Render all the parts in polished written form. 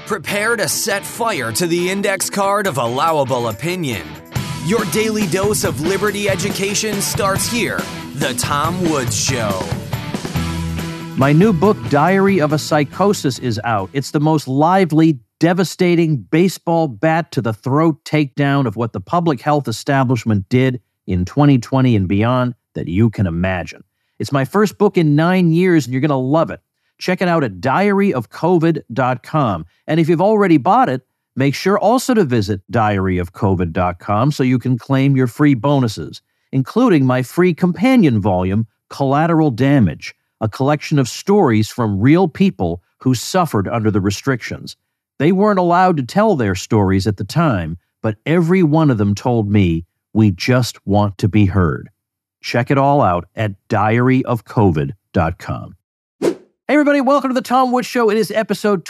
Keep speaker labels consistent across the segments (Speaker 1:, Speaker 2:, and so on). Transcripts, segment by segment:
Speaker 1: Prepare to set fire to the index card of allowable opinion. Your daily dose of liberty education starts here. The Tom Woods Show.
Speaker 2: My new book, Diary of a Psychosis, is out. It's the most lively, devastating baseball bat to the throat takedown of what the public health establishment did in 2020 and beyond that you can imagine. It's my first book in 9 years, and you're going to love it. Check it out at diaryofcovid.com. And if you've already bought it, make sure also to visit diaryofcovid.com so you can claim your free bonuses, including my free companion volume, Collateral Damage, a collection of stories from real people who suffered under the restrictions. They weren't allowed to tell their stories at the time, but every one of them told me, we just want to be heard. Check it all out at diaryofcovid.com. Hey everybody, welcome to the Tom Woods Show. It is episode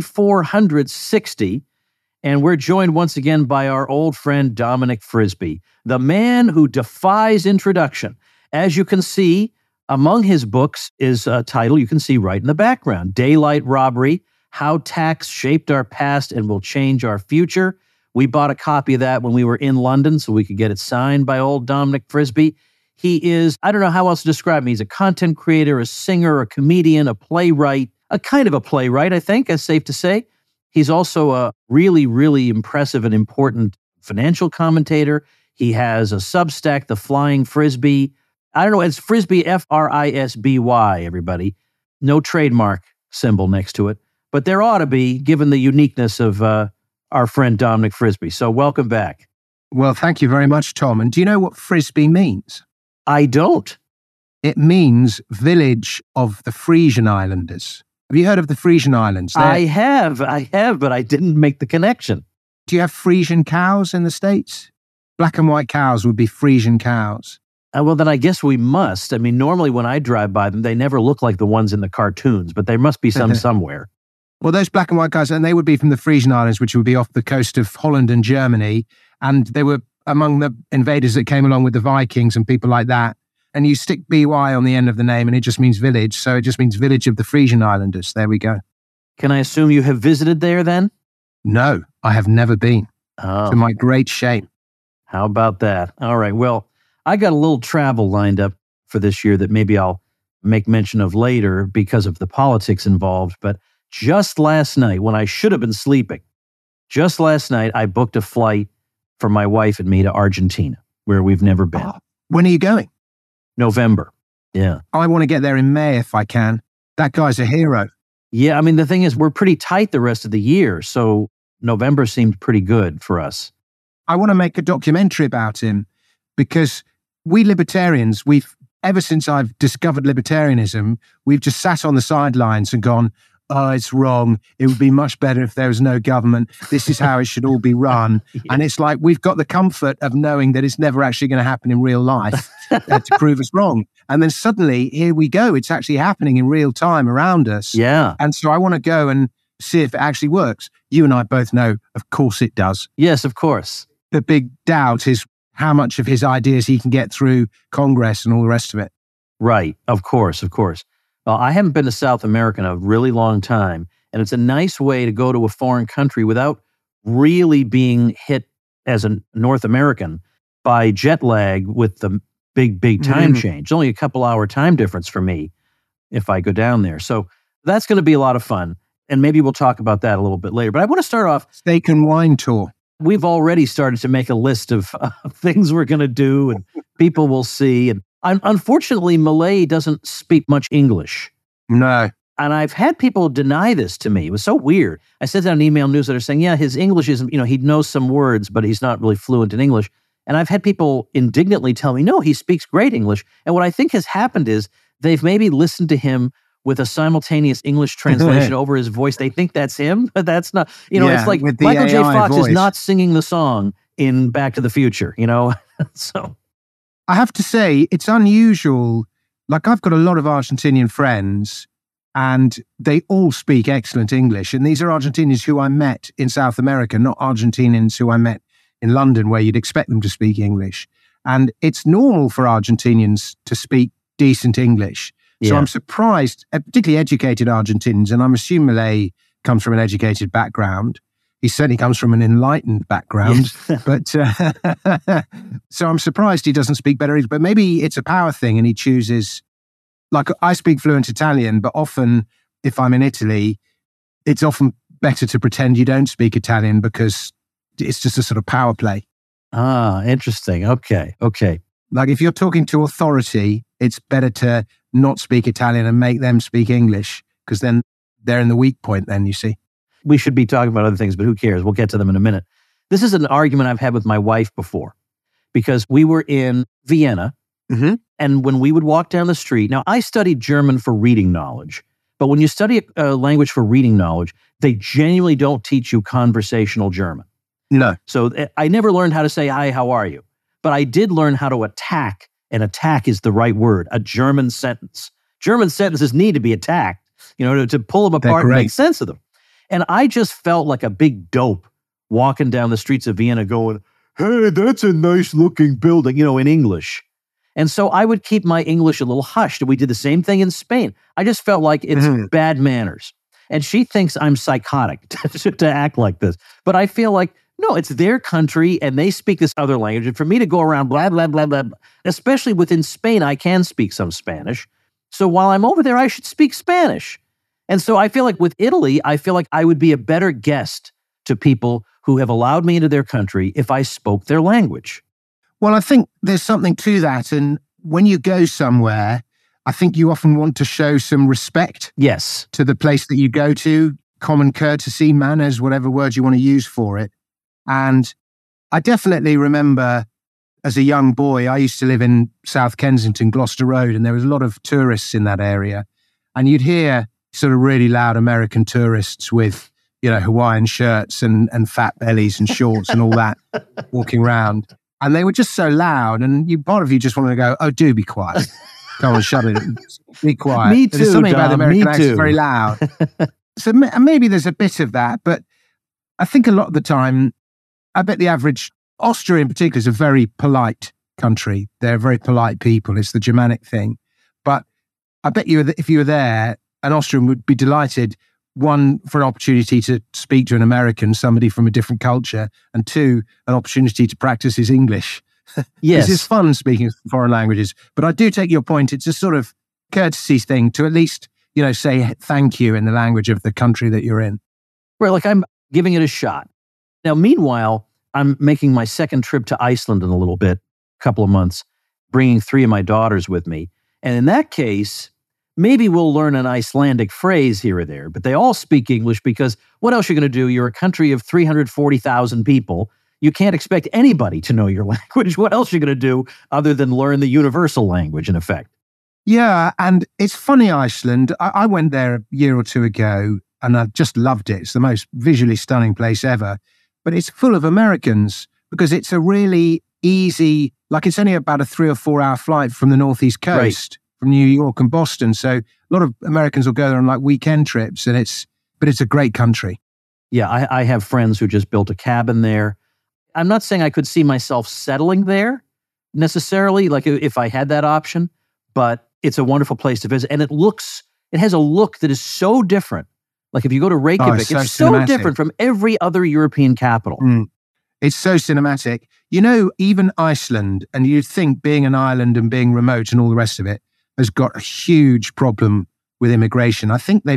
Speaker 2: 2460, and we're joined once again by our old friend Dominic Frisby, the man who defies introduction. As you can see, among his books is a title you can see right in the background, Daylight Robbery, How Tax Shaped Our Past and Will Change Our Future. We bought a copy of that when we were in London so we could get it signed by old Dominic Frisby. He is, I don't know how else to describe him. He's a content creator, a singer, a comedian, a playwright, a kind of a playwright, I think, that's safe to say. He's also a really, really impressive and important financial commentator. He has a Substack, The Flying Frisbee. I don't know, it's Frisbee, F-R-I-S-B-Y, everybody. No trademark symbol next to it. But there ought to be, given the uniqueness of our friend Dominic Frisby. So welcome back.
Speaker 3: Well, thank you very much, Tom. And do you know what Frisbee means?
Speaker 2: I don't.
Speaker 3: It means village of the Frisian Islanders. Have you heard of the Frisian Islands?
Speaker 2: I have, but I didn't make the connection.
Speaker 3: Do you have Frisian cows in the States? Black and white cows would be Frisian cows.
Speaker 2: Well, then I guess we must. I mean, normally when I drive by them, they never look like the ones in the cartoons, but there must be some somewhere.
Speaker 3: Well, those black and white cows, and they would be from the Frisian Islands, which would be off the coast of Holland and Germany. And they were among the invaders that came along with the Vikings and people like that. And you stick BY on the end of the name and it just means village. So it just means village of the Frisian Islanders. There we go.
Speaker 2: Can I assume you have visited there then?
Speaker 3: No, I have never been.
Speaker 2: Oh.
Speaker 3: To my great shame.
Speaker 2: How about that? All right. Well, I got a little travel lined up for this year that maybe I'll make mention of later because of the politics involved. But just last night, when I should have been sleeping, just last night, I booked a flight for my wife and me to Argentina, where we've never been.
Speaker 3: Oh, when are you going?
Speaker 2: November. Yeah.
Speaker 3: I want to get there in May if I can. That guy's a hero.
Speaker 2: Yeah. I mean, the thing is, we're pretty tight the rest of the year. So November seemed pretty good for us.
Speaker 3: I want to make a documentary about him because we libertarians, ever since I've discovered libertarianism, we've just sat on the sidelines and gone, oh, it's wrong. It would be much better if there was no government. This is how it should all be run. Yeah. And it's like we've got the comfort of knowing that it's never actually going to happen in real life to prove us wrong. And then suddenly, here we go. It's actually happening in real time around us.
Speaker 2: Yeah.
Speaker 3: And so I want to go and see if it actually works. You and I both know, of course it does.
Speaker 2: Yes, of course.
Speaker 3: The big doubt is how much of his ideas he can get through Congress and all the rest of it.
Speaker 2: Right. Of course. Of course. Well, I haven't been to South America in a really long time, and it's a nice way to go to a foreign country without really being hit as a North American by jet lag with the big time change. It's only a couple hour time difference for me if I go down there. So that's going to be a lot of fun, and maybe we'll talk about that a little bit later. But I want to start off...
Speaker 3: Steak and wine tour.
Speaker 2: We've already started to make a list of things we're going to do and people will see. And unfortunately, Malay doesn't speak much English.
Speaker 3: No.
Speaker 2: And I've had people deny this to me. It was so weird. I sent out an email newsletter saying, yeah, his English isn't, he knows some words, but he's not really fluent in English. And I've had people indignantly tell me, no, he speaks great English. And what I think has happened is they've maybe listened to him with a simultaneous English translation over his voice. They think that's him, but that's not, it's like Michael J. Fox is not singing the song in Back to the Future, So
Speaker 3: I have to say, it's unusual. Like, I've got a lot of Argentinian friends and they all speak excellent English. And these are Argentinians who I met in South America, not Argentinians who I met in London, where you'd expect them to speak English. And it's normal for Argentinians to speak decent English. So I'm surprised, particularly educated Argentinians, and I'm assuming Malay comes from an educated background. He certainly comes from an enlightened background.
Speaker 2: Yes.
Speaker 3: But so I'm surprised he doesn't speak better English. But maybe it's a power thing and he chooses, like I speak fluent Italian, but often if I'm in Italy, it's often better to pretend you don't speak Italian because it's just a sort of power play.
Speaker 2: Ah, interesting. Okay.
Speaker 3: Like if you're talking to authority, it's better to not speak Italian and make them speak English because then they're in the weak point then, you see.
Speaker 2: We should be talking about other things, but who cares? We'll get to them in a minute. This is an argument I've had with my wife before because we were in Vienna and when we would walk down the street, now I studied German for reading knowledge, but when you study a language for reading knowledge, they genuinely don't teach you conversational German.
Speaker 3: No.
Speaker 2: So I never learned how to say, hi, how are you? But I did learn how to attack, and attack is the right word, a German sentence. German sentences need to be attacked, to pull them apart and make sense of them. And I just felt like a big dope walking down the streets of Vienna going, hey, that's a nice looking building, in English. And so I would keep my English a little hushed. And we did the same thing in Spain. I just felt like it's bad manners. And she thinks I'm psychotic to act like this. But I feel like, no, it's their country and they speak this other language. And for me to go around blah, blah, blah, blah, especially within Spain, I can speak some Spanish. So while I'm over there, I should speak Spanish. And so I feel like with Italy, I feel like I would be a better guest to people who have allowed me into their country if I spoke their language.
Speaker 3: Well, I think there's something to that. And when you go somewhere, I think you often want to show some respect to the place that you go to, common courtesy, manners, whatever word you want to use for it. And I definitely remember as a young boy, I used to live in South Kensington, Gloucester Road, and there was a lot of tourists in that area. And you'd hear sort of really loud American tourists with, Hawaiian shirts and fat bellies and shorts and all that walking around. And they were just so loud. And part of you just wanted to go, oh, do be quiet. Come on, shut it. Be quiet.
Speaker 2: Me too,
Speaker 3: There's something
Speaker 2: Dom,
Speaker 3: about the American
Speaker 2: me
Speaker 3: accent
Speaker 2: too.
Speaker 3: very loud. So maybe there's a bit of that. But I think a lot of the time, I bet the average, Austria in particular, is a very polite country. They're very polite people. It's the Germanic thing. But I bet you, if you were there, an Austrian would be delighted, one, for an opportunity to speak to an American, somebody from a different culture, and two, an opportunity to practice his English.
Speaker 2: Yes.
Speaker 3: It's fun speaking foreign languages. But I do take your point. It's a sort of courtesy thing to at least, say thank you in the language of the country that you're in.
Speaker 2: Right, like I'm giving it a shot. Now, meanwhile, I'm making my second trip to Iceland in a little bit, a couple of months, bringing 3 of my daughters with me. And in that case, maybe we'll learn an Icelandic phrase here or there, but they all speak English because what else are you going to do? You're a country of 340,000 people. You can't expect anybody to know your language. What else are you going to do other than learn the universal language, in effect?
Speaker 3: Yeah, and it's funny, Iceland. I went there a year or two ago, and I just loved it. It's the most visually stunning place ever. But it's full of Americans because it's a really easy, like it's only about a 3 or 4 hour flight from the Northeast Coast, from New York and Boston. So a lot of Americans will go there on like weekend trips, but it's a great country.
Speaker 2: Yeah, I have friends who just built a cabin there. I'm not saying I could see myself settling there necessarily, like if I had that option, but it's a wonderful place to visit. And it has a look that is so different. Like if you go to Reykjavik, it's so different from every other European capital.
Speaker 3: It's so cinematic. Even Iceland, and you'd think being an island and being remote and all the rest of it, has got a huge problem with immigration. I think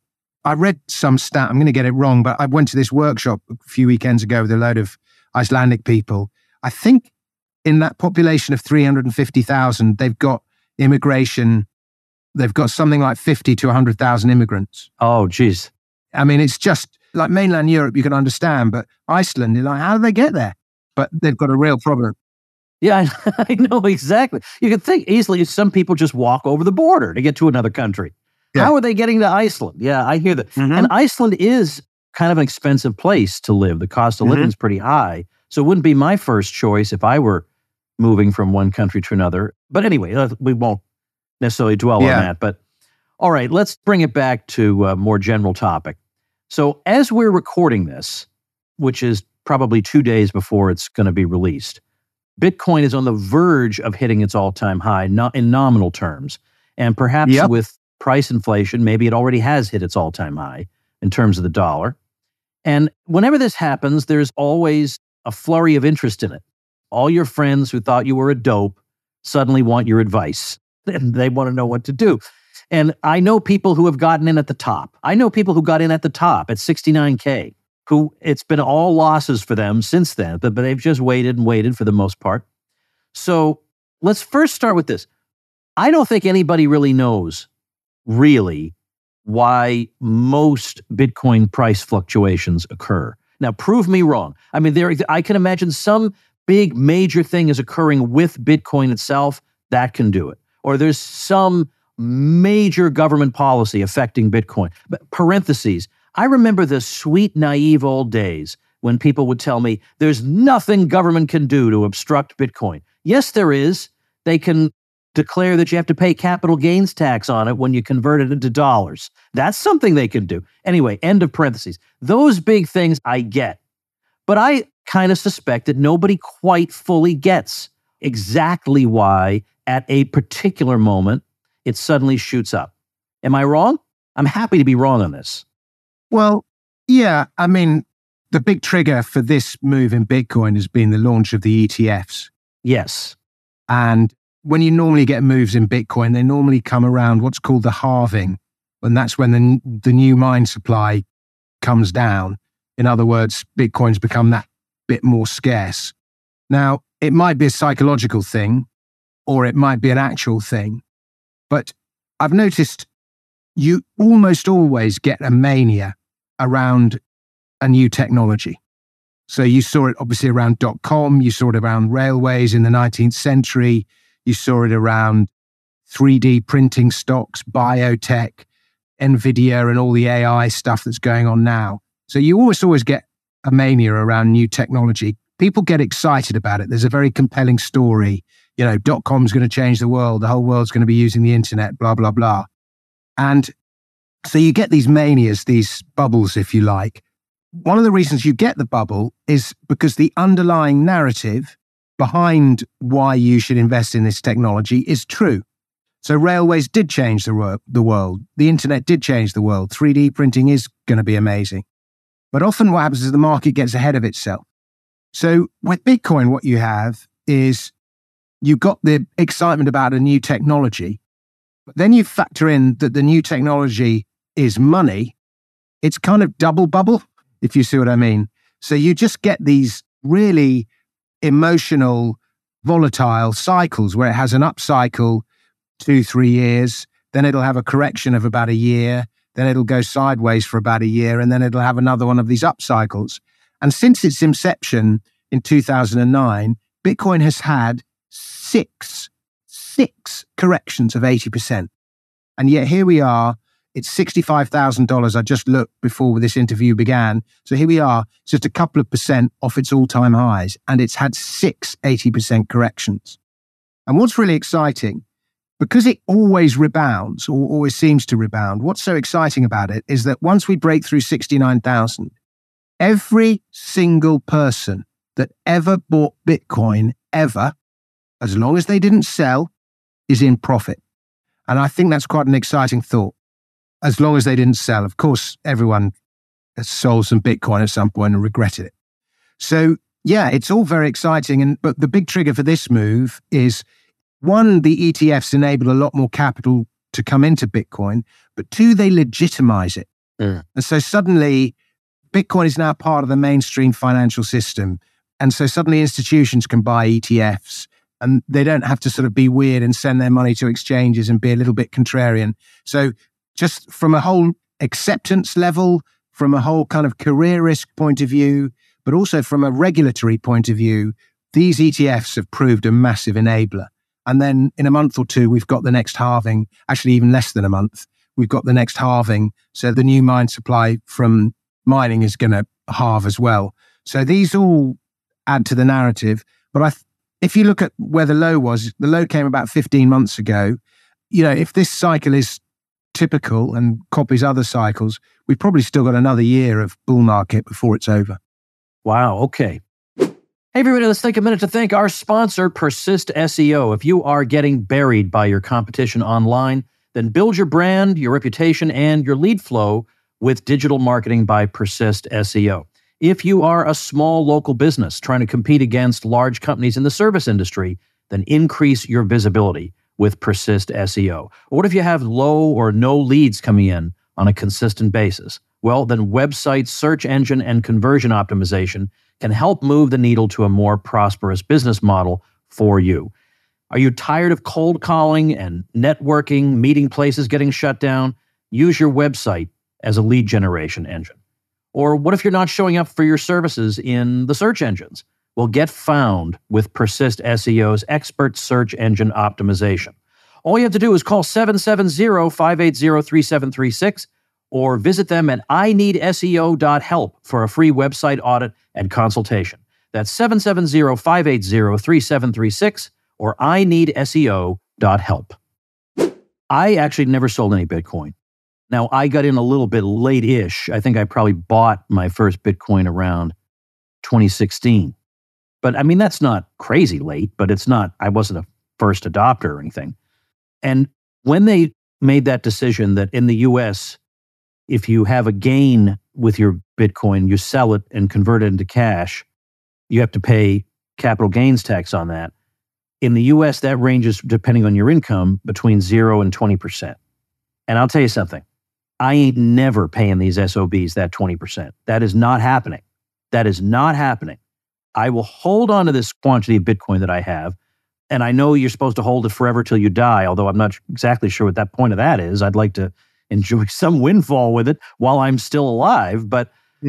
Speaker 3: I read some stat, I'm going to get it wrong, but I went to this workshop a few weekends ago with a load of Icelandic people. I think in that population of 350,000, they've got immigration. They've got something like 50 to 100,000 immigrants.
Speaker 2: Oh, geez.
Speaker 3: I mean, it's just like mainland Europe, you can understand, but Iceland, you're like, how do they get there? But they've got a real problem.
Speaker 2: Yeah, I know exactly. You can think easily some people just walk over the border to get to another country. Yeah. How are they getting to Iceland? Yeah, I hear that. Mm-hmm. And Iceland is kind of an expensive place to live. The cost of living is pretty high. So it wouldn't be my first choice if I were moving from one country to another. But anyway, we won't necessarily dwell on that. But all right, let's bring it back to a more general topic. So as we're recording this, which is probably 2 days before it's going to be released, Bitcoin is on the verge of hitting its all-time high, not in nominal terms. And perhaps with price inflation, maybe it already has hit its all-time high. in terms of the dollar. And whenever this happens, there's always a flurry of interest in it. All your friends who thought you were a dope suddenly want your advice, and they want to know what to do. And I know people who have gotten in at the top. I know people who got in at the top at 69K, who it's been all losses for them since then, but they've just waited and waited for the most part. So let's first start with this. I don't think anybody really knows, really, why most Bitcoin price fluctuations occur. Now, prove me wrong. I mean, I can imagine some big major thing is occurring with Bitcoin itself that can do it. Or there's some major government policy affecting Bitcoin. But parentheses, I remember the sweet, naive old days when people would tell me there's nothing government can do to obstruct Bitcoin. Yes, there is. They can declare that you have to pay capital gains tax on it when you convert it into dollars. That's something they can do. Anyway, end of parentheses. Those big things I get. But I kind of suspect that nobody quite fully gets exactly why at a particular moment it suddenly shoots up. Am I wrong? I'm happy to be wrong on this.
Speaker 3: Well, yeah. I mean, the big trigger for this move in Bitcoin has been the launch of the ETFs.
Speaker 2: Yes.
Speaker 3: And when you normally get moves in Bitcoin, they normally come around what's called the halving. And that's when the new mine supply comes down. In other words, Bitcoin's become that bit more scarce. Now, it might be a psychological thing, or it might be an actual thing. But I've noticed you almost always get a mania around a new technology. So you saw it obviously around .com, you saw it around railways in the 19th century, you saw it around 3D printing stocks, biotech, NVIDIA, and all the AI stuff that's going on now. So you always get a mania around new technology. People get excited about it. There's a very compelling story. You know, .com's going to change the world. The whole world's going to be using the internet, blah, blah, blah. And so you get these manias, these bubbles, if you like. One of the reasons you get the bubble is because the underlying narrative behind why you should invest in this technology is true. So railways did change the world. The internet did change the world. 3D printing is going to be amazing. But often what happens is the market gets ahead of itself. So with Bitcoin, what you have is you've got the excitement about a new technology, but then you factor in that the new technology is money. It's kind of double bubble, if you see what I mean. So you just get these really emotional, volatile cycles where it has an up cycle 2-3 years, then it'll have a correction of about a year, then it'll go sideways for about a year, and then it'll have another one of these up cycles. And since its inception in 2009, Bitcoin has had six corrections of 80%. And yet here we are, it's $65,000. I just looked before this interview began. So here we are, just a couple of percent off its all-time highs, and it's had 6 80% corrections. And what's really exciting, because it always rebounds, or always seems to rebound, what's so exciting about it is that once we break through 69,000, every single person that ever bought Bitcoin, ever, as long as they didn't sell, is in profit. And I think that's quite an exciting thought. As long as they didn't sell. Of course, everyone has sold some Bitcoin at some point and regretted it. So yeah, it's all very exciting. But the big trigger for this move is, one, the ETFs enable a lot more capital to come into Bitcoin, but two, they legitimize it. And so suddenly Bitcoin is now part of the mainstream financial system. And so suddenly institutions can buy ETFs and they don't have to sort of be weird and send their money to exchanges and be a little bit contrarian. So just from a whole acceptance level, from a whole kind of career risk point of view, but also from a regulatory point of view, these ETFs have proved a massive enabler. And then in a month or two, we've got the next halving, actually even less than a month, we've got the next halving. So the new mine supply from mining is going to halve as well. So these all add to the narrative. But if you look at where the low came about 15 months ago. You know, if this cycle is typical and copies other cycles, we've probably still got another year of bull market before it's over.
Speaker 2: Wow. Okay. Hey, everybody, let's take a minute to thank our sponsor, Persist SEO. If you are getting buried by your competition online, then build your brand, your reputation, and your lead flow with digital marketing by Persist SEO. If you are a small local business trying to compete against large companies in the service industry, then increase your visibility with Persist SEO. Or what if you have low or no leads coming in on a consistent basis? Well, then website search engine and conversion optimization can help move the needle to a more prosperous business model for you. Are you tired of cold calling and networking, meeting places getting shut down? Use your website as a lead generation engine. Or what if you're not showing up for your services in the search engines? Well, get found with Persist SEO's expert search engine optimization. All you have to do is call 770-580-3736 or visit them at ineedseo.help for a free website audit and consultation. That's 770-580-3736 or ineedseo.help. I actually never sold any Bitcoin. Now, I got in a little bit late-ish. I think I probably bought my first Bitcoin around 2016. But I mean, that's not crazy late, but it's not, I wasn't a first adopter or anything. And when they made that decision that in the US, if you have a gain with your Bitcoin, you sell it and convert it into cash, you have to pay capital gains tax on that. In the US, that ranges, depending on your income, between 0 and 20%. And I'll tell you something, I ain't never paying these SOBs that 20%. That is not happening. That is not happening. I will hold on to this quantity of Bitcoin that I have. And I know you're supposed to hold it forever till you die, although I'm not exactly sure what that point of that is. I'd like to enjoy some windfall with it while I'm still alive. But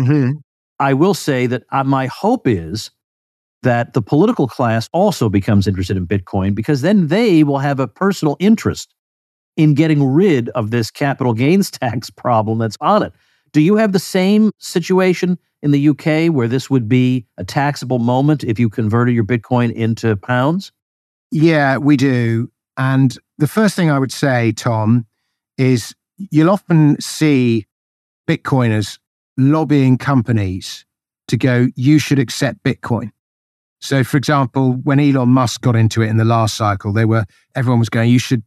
Speaker 2: I will say that my hope is that the political class also becomes interested in Bitcoin, because then they will have a personal interest in getting rid of this capital gains tax problem that's on it. Do you have the same situation in the UK where this would be a taxable moment if you converted your Bitcoin into pounds?
Speaker 3: Yeah, we do. And the first thing I would say, Tom, is you'll often see Bitcoiners lobbying companies to go, you should accept Bitcoin. So, for example, when Elon Musk got into it in the last cycle, everyone was going, you should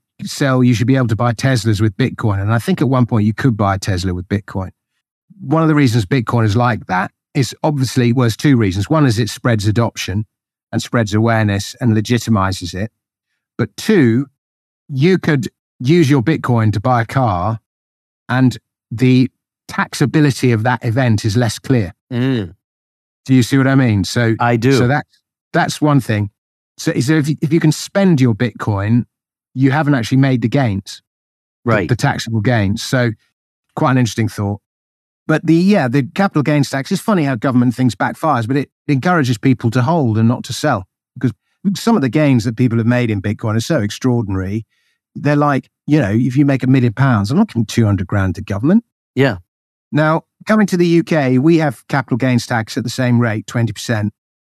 Speaker 3: be able to buy Teslas with Bitcoin. And I think at one point you could buy a Tesla with Bitcoin. One of the reasons Bitcoin is like that is obviously, there's two reasons. One is it spreads adoption and spreads awareness and legitimizes it. But two, you could use your Bitcoin to buy a car and the taxability of that event is less clear. Do you see what I mean? So
Speaker 2: I do.
Speaker 3: So that's one thing. So if you can spend your Bitcoin, you haven't actually made the gains,
Speaker 2: right?
Speaker 3: The taxable gains. So quite an interesting thought. But the capital gains tax, is funny how government thinks backfires, but it encourages people to hold and not to sell, because some of the gains that people have made in Bitcoin are so extraordinary. They're like, if you make £1 million, I'm not giving 200 grand to government.
Speaker 2: Yeah.
Speaker 3: Now, coming to the UK, we have capital gains tax at the same rate, 20%.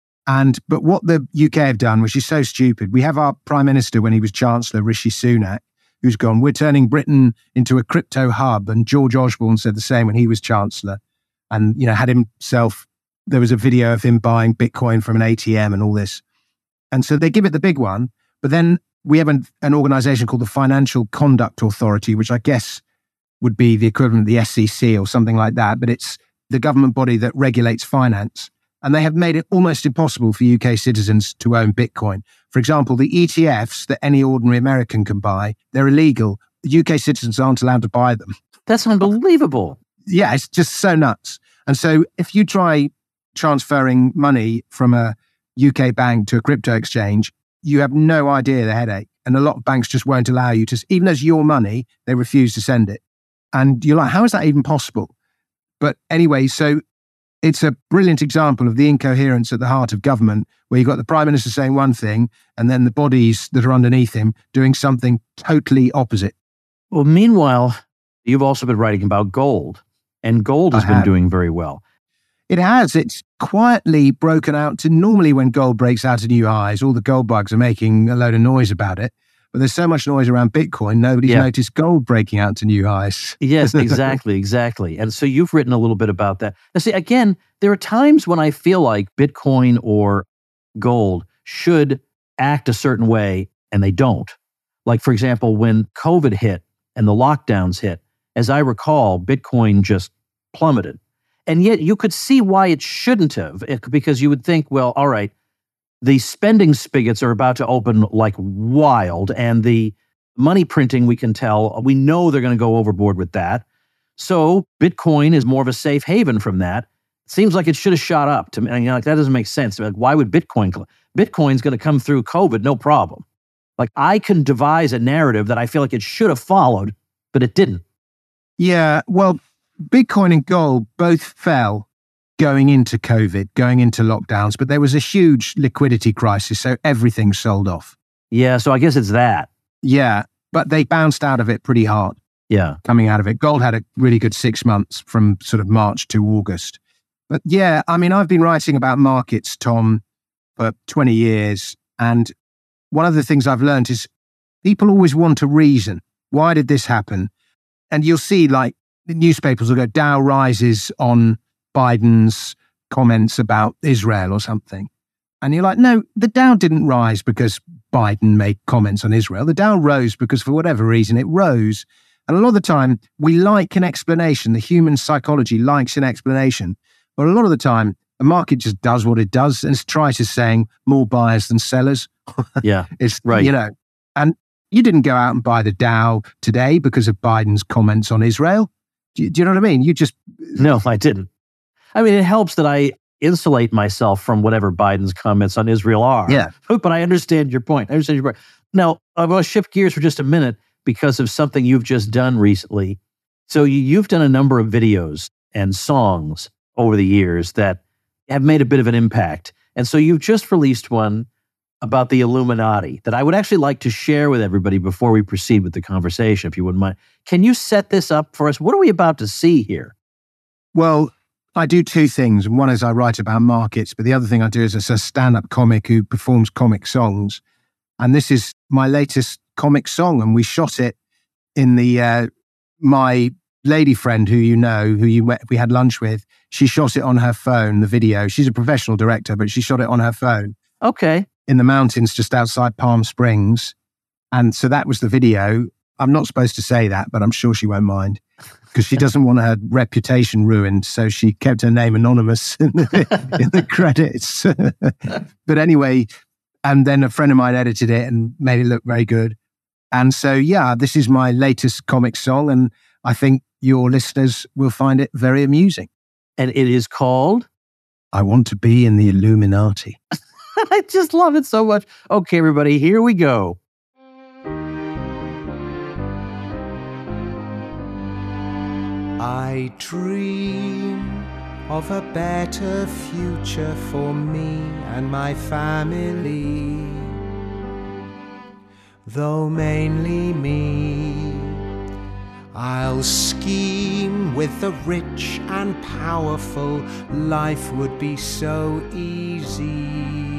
Speaker 3: But what the UK have done, which is so stupid, we have our Prime Minister, when he was Chancellor, Rishi Sunak, who's gone, we're turning Britain into a crypto hub. And George Osborne said the same when he was Chancellor. And, had himself, there was a video of him buying Bitcoin from an ATM and all this. And so they give it the big one. But then we have an organization called the Financial Conduct Authority, which I guess would be the equivalent of the SEC or something like that. But it's the government body that regulates finance. And they have made it almost impossible for UK citizens to own Bitcoin. For example, the ETFs that any ordinary American can buy, they're illegal. The UK citizens aren't allowed to buy them.
Speaker 2: That's unbelievable.
Speaker 3: Yeah, it's just so nuts. And so if you try transferring money from a UK bank to a crypto exchange, you have no idea the headache. And a lot of banks just won't allow you to, even though it's your money, they refuse to send it. And you're like, how is that even possible? But anyway, so it's a brilliant example of the incoherence at the heart of government, where you've got the Prime Minister saying one thing and then the bodies that are underneath him doing something totally opposite.
Speaker 2: Well, meanwhile, you've also been writing about gold, and gold has been doing very well.
Speaker 3: It has. It's quietly broken out to, normally when gold breaks out to new highs, all the gold bugs are making a load of noise about it. But there's so much noise around Bitcoin, nobody's noticed gold breaking out to new highs.
Speaker 2: Yes, exactly. And so you've written a little bit about that. Now, see, again, there are times when I feel like Bitcoin or gold should act a certain way, and they don't. Like, for example, when COVID hit and the lockdowns hit, as I recall, Bitcoin just plummeted. And yet you could see why it shouldn't have, because you would think, well, all right, the spending spigots are about to open like wild, and the money printing, we can tell, we know they're going to go overboard with that. So Bitcoin is more of a safe haven from that. It seems like it should have shot up to me. Like, that doesn't make sense. Like, why would Bitcoin's going to come through COVID, no problem. Like, I can devise a narrative that I feel like it should have followed, but it didn't.
Speaker 3: Yeah, well, Bitcoin and gold both fell going into COVID, going into lockdowns, but there was a huge liquidity crisis, so everything sold off.
Speaker 2: Yeah, so I guess it's that.
Speaker 3: Yeah, but they bounced out of it pretty hard.
Speaker 2: Yeah.
Speaker 3: Coming out of it. Gold had a really good 6 months from sort of March to August. But yeah, I mean, I've been writing about markets, Tom, for 20 years. And one of the things I've learned is people always want a reason. Why did this happen? And you'll see, like, the newspapers will go, Dow rises on Biden's comments about Israel or something. And you're like, no, the Dow didn't rise because Biden made comments on Israel. The Dow rose because for whatever reason it rose. And a lot of the time we like an explanation. The human psychology likes an explanation. But a lot of the time the market just does what it does. And it's trite as saying more buyers than sellers.
Speaker 2: Yeah,
Speaker 3: it's
Speaker 2: right.
Speaker 3: You know, and you didn't go out and buy the Dow today because of Biden's comments on Israel. Do you know what I mean?
Speaker 2: No, I didn't. I mean, it helps that I insulate myself from whatever Biden's comments on Israel are.
Speaker 3: Yeah.
Speaker 2: But I understand your point. Now, I want to shift gears for just a minute because of something you've just done recently. So you've done a number of videos and songs over the years that have made a bit of an impact. And so you've just released one about the Illuminati that I would actually like to share with everybody before we proceed with the conversation, if you wouldn't mind. Can you set this up for us? What are we about to see here?
Speaker 3: Well, I do two things. One is I write about markets, but the other thing I do is a stand-up comic who performs comic songs. And this is my latest comic song, and we shot it in the my lady friend who you know, we had lunch with. She shot it on her phone, the video. She's a professional director, but she shot it on her phone.
Speaker 2: Okay.
Speaker 3: In the mountains just outside Palm Springs. And so that was the video. I'm not supposed to say that, but I'm sure she won't mind because she doesn't want her reputation ruined. So she kept her name anonymous in the credits. But anyway, and then a friend of mine edited it and made it look very good. And so, yeah, this is my latest comic song. And I think your listeners will find it very amusing.
Speaker 2: And it is called?
Speaker 3: I Want to Be in the Illuminati.
Speaker 2: I just love it so much. Okay, everybody, here we go.
Speaker 4: I dream of a better future for me and my family, though mainly me. I'll scheme with the rich and powerful, life would be so easy.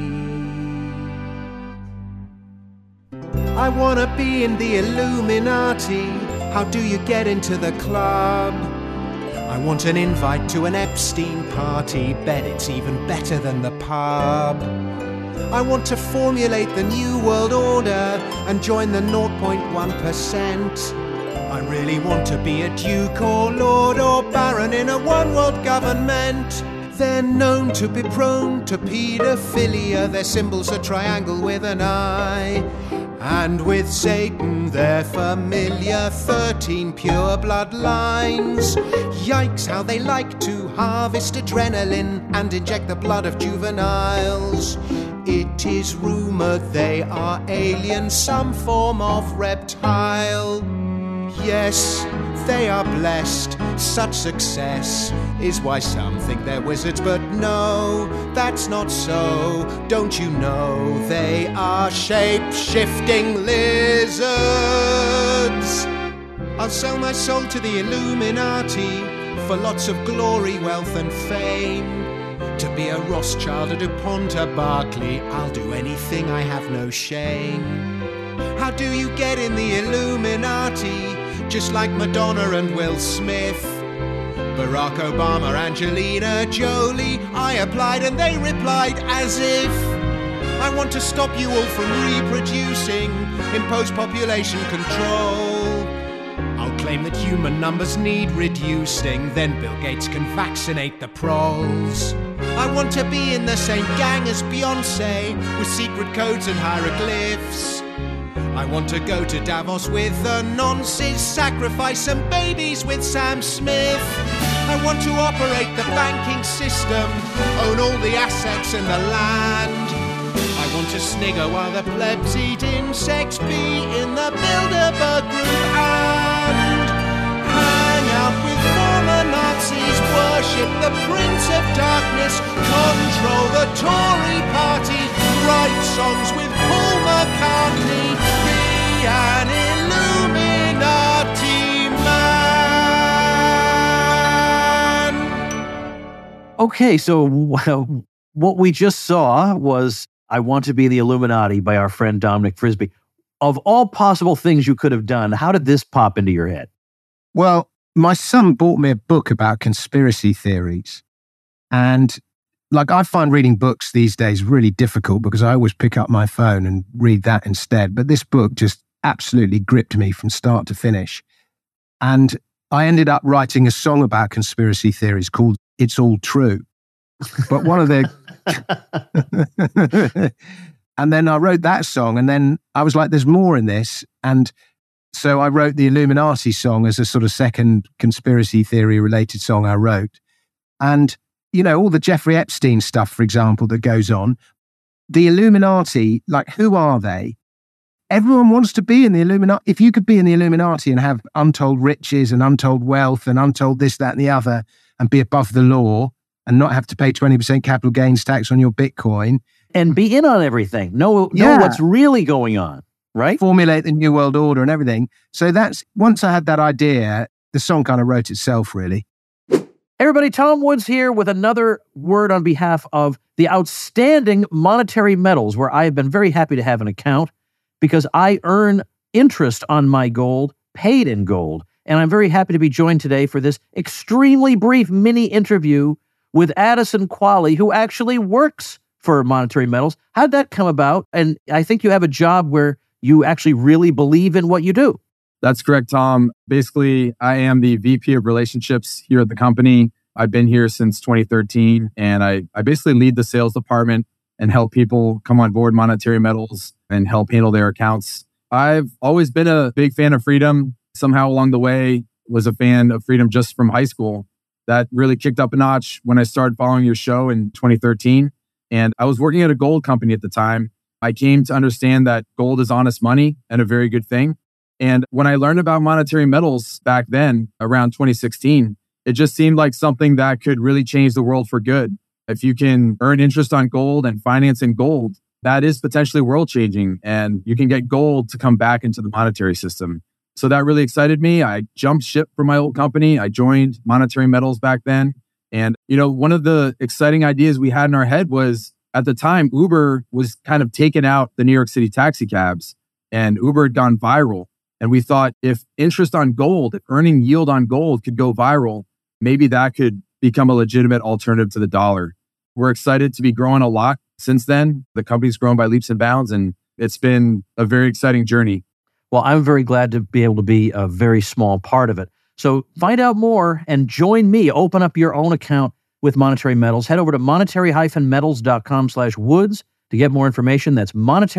Speaker 4: I wanna be in the Illuminati. How do you get into the club? I want an invite to an Epstein party. Bet it's even better than the pub. I want to formulate the new world order and join the 0.1%. I really want to be a duke or lord or baron in a one-world government. They're known to be prone to paedophilia. Their symbol's a triangle with an eye. And with Satan, they're familiar, 13 pure bloodlines. Yikes, how they like to harvest adrenaline and inject the blood of juveniles. It is rumored they are aliens, some form of reptile. Yes, they are blessed. Such success is why some think they're wizards, but no, that's not so. Don't you know they are shape-shifting lizards? I'll sell my soul to the Illuminati for lots of glory, wealth and fame. To be a Rothschild, a DuPont, a Barclay, I'll do anything, I have no shame. How do you get in the Illuminati? Just like Madonna and Will Smith, Barack Obama, Angelina Jolie. I applied and they replied as if I want to stop you all from reproducing, impose population control. I'll claim that human numbers need reducing, then Bill Gates can vaccinate the proles. I want to be in the same gang as Beyonce, with secret codes and hieroglyphs. I want to go to Davos with the nonces, sacrifice some babies with Sam Smith. I want to operate the banking system, own all the assets and the land. I want to snigger while the plebs eat insects, be in the Bilderberg group and hang out with former Nazis, worship the Prince of Darkness, control the Tory party, write songs with Paul McCartney, be an Illuminati man.
Speaker 2: Okay, so what we just saw was I Want to Be the Illuminati by our friend Dominic Frisby. Of all possible things you could have done, how did this pop into your head?
Speaker 3: Well, my son bought me a book about conspiracy theories. And I find reading books these days really difficult because I always pick up my phone and read that instead. But this book just absolutely gripped me from start to finish. And I ended up writing a song about conspiracy theories called It's All True. But one of the... And then I wrote that song, and then I was like, there's more in this. And so I wrote the Illuminati song as a sort of second conspiracy theory related song I wrote. And, all the Jeffrey Epstein stuff, for example, that goes on, the Illuminati, who are they? Everyone wants to be in the Illuminati. If you could be in the Illuminati and have untold riches and untold wealth and untold this, that, and the other, and be above the law and not have to pay 20% capital gains tax on your Bitcoin.
Speaker 2: And be in on everything. Know what's really going on, right?
Speaker 3: Formulate the New World Order and everything. So once I had that idea, the song kind of wrote itself, really.
Speaker 2: Everybody, Tom Woods here with another word on behalf of the Outstanding Monetary Metals, where I have been very happy to have an account because I earn interest on my gold, paid in gold. And I'm very happy to be joined today for this extremely brief mini interview with Addison Qualley, who actually works for Monetary Metals. How'd that come about? And I think you have a job where you actually really believe in what you do.
Speaker 5: That's correct, Tom. Basically, I am the VP of Relationships here at the company. I've been here since 2013, and I basically lead the sales department and help people come on board Monetary Metals and help handle their accounts. I've always been a big fan of freedom. Somehow along the way, was a fan of freedom just from high school. That really kicked up a notch when I started following your show in 2013. And I was working at a gold company at the time. I came to understand that gold is honest money and a very good thing. And when I learned about Monetary Metals back then, around 2016, it just seemed like something that could really change the world for good. If you can earn interest on gold and finance in gold, that is potentially world changing. And you can get gold to come back into the monetary system. So that really excited me. I jumped ship from my old company. I joined Monetary Metals back then. And, one of the exciting ideas we had in our head was, at the time, Uber was kind of taking out the New York City taxi cabs, and Uber had gone viral. And we thought if interest on gold, if earning yield on gold could go viral, maybe that could become a legitimate alternative to the dollar. We're excited to be growing a lot since then. The company's grown by leaps and bounds, and it's been a very exciting journey.
Speaker 2: Well, I'm very glad to be able to be a very small part of it. So find out more and join me. Open up your own account with Monetary Metals. Head over to monetary-metals.com/woods to get more information. That's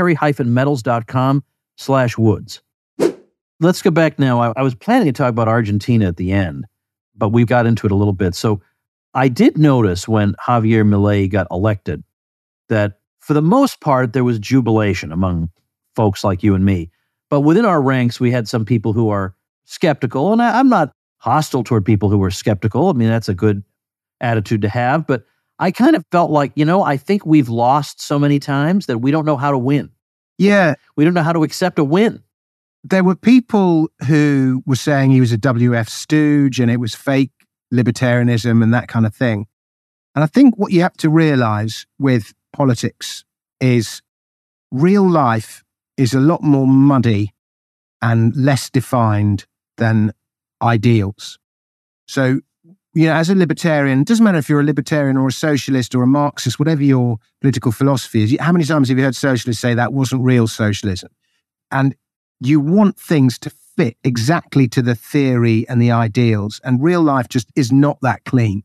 Speaker 2: monetary-metals.com/woods. Let's go back now. I was planning to talk about Argentina at the end, but we got into it a little bit. So I did notice when Javier Milei got elected that for the most part, there was jubilation among folks like you and me. But within our ranks, we had some people who are skeptical, and I'm not hostile toward people who are skeptical. I mean, that's a good attitude to have, but I kind of felt like, I think we've lost so many times that we don't know how to win.
Speaker 3: Yeah.
Speaker 2: We don't know how to accept a win.
Speaker 3: There were people who were saying he was a WF stooge and it was fake libertarianism and that kind of thing. And I think what you have to realize with politics is real life is a lot more muddy and less defined than ideals. So, as a libertarian, it doesn't matter if you're a libertarian or a socialist or a Marxist, whatever your political philosophy is. How many times have you heard socialists say that wasn't real socialism? And you want things to fit exactly to the theory and the ideals, and real life just is not that clean.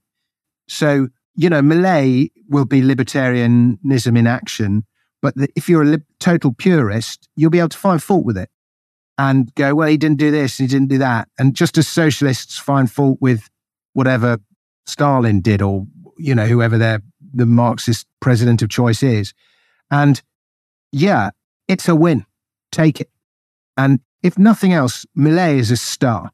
Speaker 3: So, Millet will be libertarianism in action, but if you're a total purist, you'll be able to find fault with it and go, well, he didn't do this, he didn't do that. And just as socialists find fault with whatever Stalin did, or, whoever the Marxist president of choice is. And yeah, it's a win. Take it. And if nothing else, Millet is a star.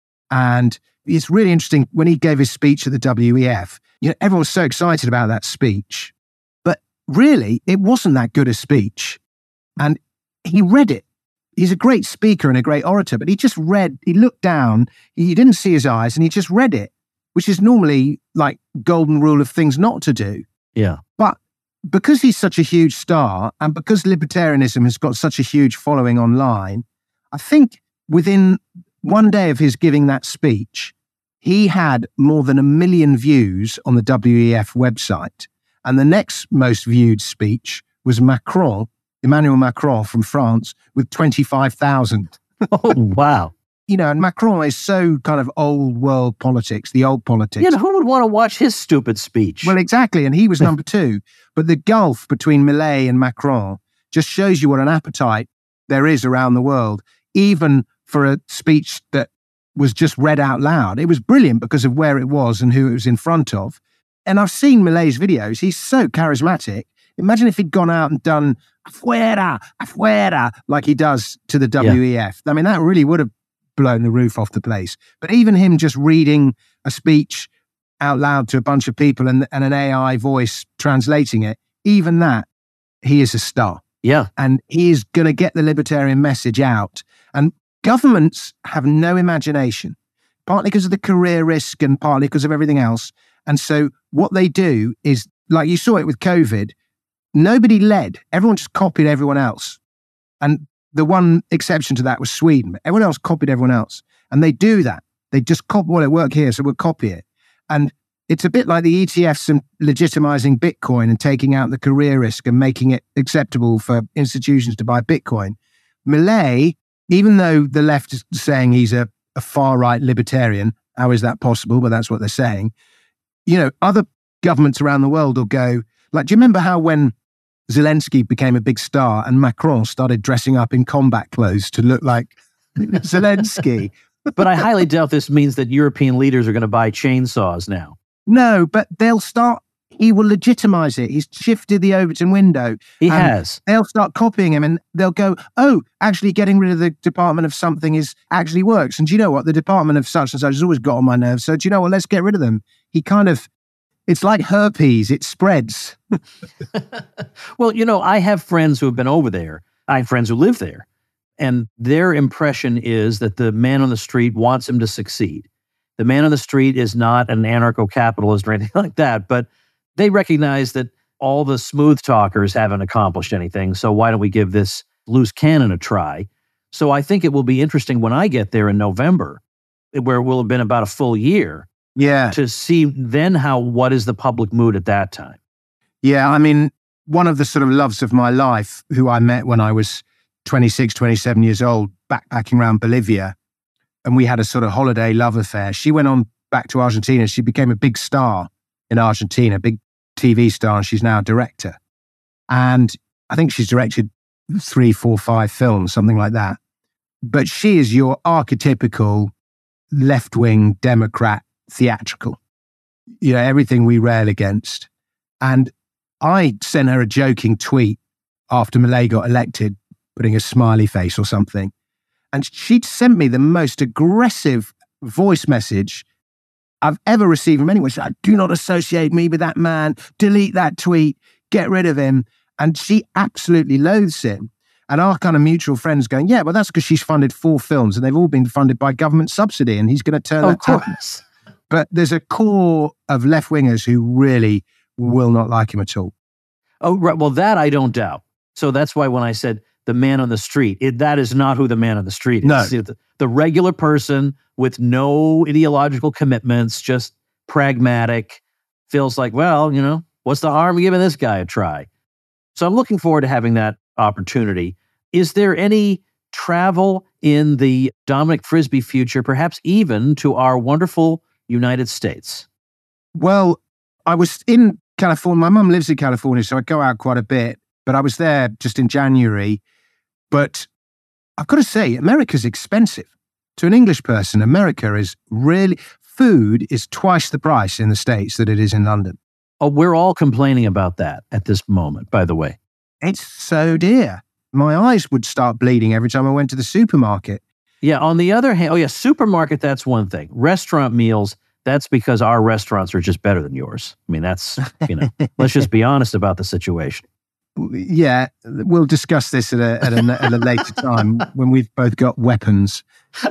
Speaker 3: And it's really interesting when he gave his speech at the WEF, everyone was so excited about that speech, but really it wasn't that good a speech. And he read it. He's a great speaker and a great orator, but he looked down, he didn't see his eyes, and he just read it, which is normally like golden rule of things not to do.
Speaker 2: Yeah.
Speaker 3: But because he's such a huge star, and because libertarianism has got such a huge following online, I think within one day of his giving that speech, he had more than 1 million views on the WEF website. And the next most viewed speech was Emmanuel Macron from France, with 25,000.
Speaker 2: Oh, wow.
Speaker 3: And Macron is so kind of old world politics, the old politics.
Speaker 2: Yeah, who would want to watch his stupid speech?
Speaker 3: Well, exactly. And he was number 2. But the gulf between Millet and Macron just shows you what an appetite there is around the world, even for a speech that was just read out loud. It was brilliant because of where it was and who it was in front of. And I've seen Millet's videos. He's so charismatic. Imagine if he'd gone out and done afuera, afuera, like he does to the WEF. I mean, that really would have blown the roof off the place. But even him just reading a speech out loud to a bunch of people and an AI voice translating it, even that, he is a star.
Speaker 2: Yeah.
Speaker 3: And he is going to get the libertarian message out. And governments have no imagination, partly because of the career risk and partly because of everything else. And so what they do is, like you saw it with COVID, nobody led. Everyone just copied everyone else. And the one exception to that was Sweden. Everyone else copied everyone else. And they do that. They just copy, well, it worked here, so we'll copy it. And it's a bit like the ETFs and legitimizing Bitcoin and taking out the career risk and making it acceptable for institutions to buy Bitcoin. Millet, even though the left is saying he's a far-right libertarian, how is that possible? But that's what they're saying. Other governments around the world will go, like, do you remember how when Zelensky became a big star and Macron started dressing up in combat clothes to look like Zelensky?
Speaker 2: But I highly doubt this means that European leaders are going to buy chainsaws now.
Speaker 3: No, but he will legitimize it. He's shifted the Overton window.
Speaker 2: He has.
Speaker 3: They'll start copying him and they'll go, oh, actually getting rid of the Department of something actually works. And do you know what? The Department of such and such has always got on my nerves. So do you know what? Let's get rid of them. It's like herpes. It spreads.
Speaker 2: Well, I have friends who have been over there. I have friends who live there. And their impression is that the man on the street wants him to succeed. The man on the street is not an anarcho-capitalist or anything like that, but they recognize that all the smooth talkers haven't accomplished anything, so why don't we give this loose cannon a try? So I think it will be interesting when I get there in November, where it will have been about a full year, to see then what is the public mood at that time.
Speaker 3: Yeah, I mean, one of the sort of loves of my life, who I met when I was 26, 27 years old, backpacking around Bolivia, and we had a sort of holiday love affair. She went on back to Argentina. She became a big star in Argentina, big TV star, and she's now a director. And I think she's directed 3, 4, 5 films, something like that. But she is your archetypical left-wing Democrat theatrical. Everything we rail against. And I sent her a joking tweet after Millet got elected, putting a smiley face or something. And she'd sent me the most aggressive voice message I've ever received from anyone. She said, do not associate me with that man. Delete that tweet. Get rid of him. And she absolutely loathes him. And our kind of mutual friends going, yeah, well, that's because she's funded 4 films and they've all been funded by government subsidy and he's going to turn that down. But there's a core of left-wingers who really will not like him at all.
Speaker 2: Oh, right. Well, that I don't doubt. So that's why when I said the man on the street, that is not who the man on the street is.
Speaker 3: No.
Speaker 2: The regular person with no ideological commitments, just pragmatic, feels like, well, what's the harm of giving this guy a try? So I'm looking forward to having that opportunity. Is there any travel in the Dominic Frisby future, perhaps even to our wonderful United States?
Speaker 3: Well, I was in California. My mum lives in California, so I go out quite a bit. But I was there just in January. But I've got to say, America's expensive. To an English person, America is really... Food is twice the price in the States that it is in London.
Speaker 2: Oh, we're all complaining about that at this moment, by the way.
Speaker 3: It's so dear. My eyes would start bleeding every time I went to the supermarket.
Speaker 2: Yeah, on the other hand, supermarket, that's one thing. Restaurant meals, that's because our restaurants are just better than yours. I mean, that's, let's just be honest about the situation.
Speaker 3: Yeah, we'll discuss this at a later time when we've both got weapons.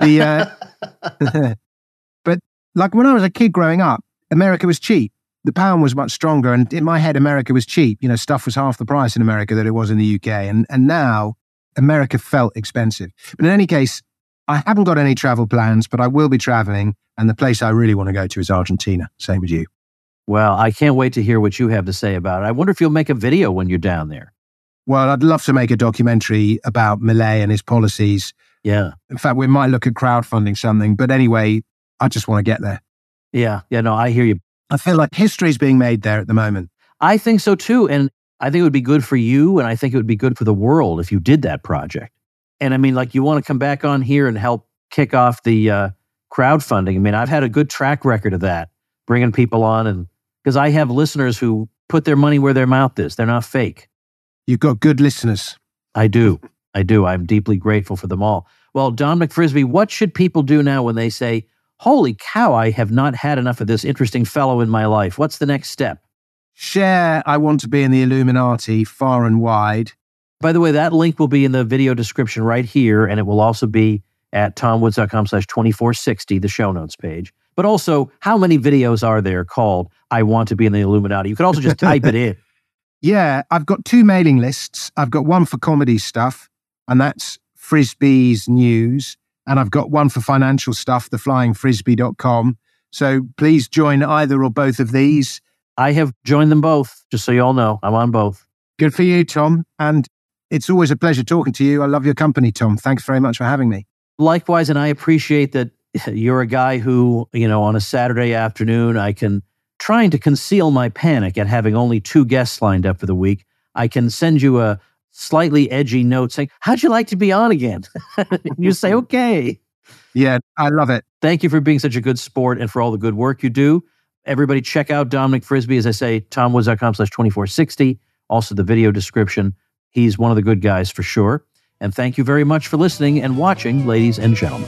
Speaker 3: But like when I was a kid growing up, America was cheap. The pound was much stronger, and in my head, America was cheap. Stuff was half the price in America that it was in the UK, and now America felt expensive. But in any case, I haven't got any travel plans, but I will be traveling, and the place I really want to go to is Argentina. Same with you.
Speaker 2: Well, I can't wait to hear what you have to say about it. I wonder if you'll make a video when you're down there.
Speaker 3: Well, I'd love to make a documentary about Milei and his policies.
Speaker 2: Yeah.
Speaker 3: In fact, we might look at crowdfunding something, but anyway, I just want to get there.
Speaker 2: Yeah, no, I hear you.
Speaker 3: I feel like history is being made there at the moment.
Speaker 2: I think so too. And I think it would be good for you. And I think it would be good for the world if you did that project. And I mean, like, you want to come back on here and help kick off the crowdfunding. I mean, I've had a good track record of that, bringing people on. And because I have listeners who put their money where their mouth is. They're not fake.
Speaker 3: You've got good listeners.
Speaker 2: I do. I'm deeply grateful for them all. Well, Dominic Frisby, what should people do now when they say, holy cow, I have not had enough of this interesting fellow in my life? What's the next step?
Speaker 3: Share I Want to Be in the Illuminati far and wide.
Speaker 2: By the way, that link will be in the video description right here, and it will also be at tomwoods.com/2460, the show notes page. But also, how many videos are there called I Want to Be in the Illuminati? You could also just type it in.
Speaker 3: Yeah, I've got 2 mailing lists. I've got one for comedy stuff, and that's Frisby's News. And I've got one for financial stuff, theflyingfrisbee.com. So please join either or both of these.
Speaker 2: I have joined them both, just so you all know. I'm on both.
Speaker 3: Good for you, Tom. And it's always a pleasure talking to you. I love your company, Tom. Thanks very much for having me.
Speaker 2: Likewise, and I appreciate that you're a guy who, on a Saturday afternoon, trying to conceal my panic at having only 2 guests lined up for the week. I can send you a slightly edgy note saying, how'd you like to be on again? You say, okay.
Speaker 3: Yeah, I love it.
Speaker 2: Thank you for being such a good sport and for all the good work you do. Everybody check out Dominic Frisby, as I say, tomwoods.com/2460. Also the video description. He's one of the good guys for sure. And thank you very much for listening and watching, ladies and gentlemen.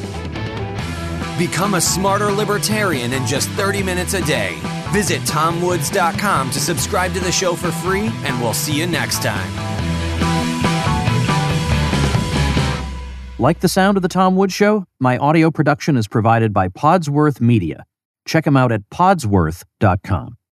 Speaker 1: Become a smarter libertarian in just 30 minutes a day. Visit tomwoods.com to subscribe to the show for free, and we'll see you next time.
Speaker 2: Like the sound of The Tom Woods Show? My audio production is provided by Podsworth Media. Check them out at podsworth.com.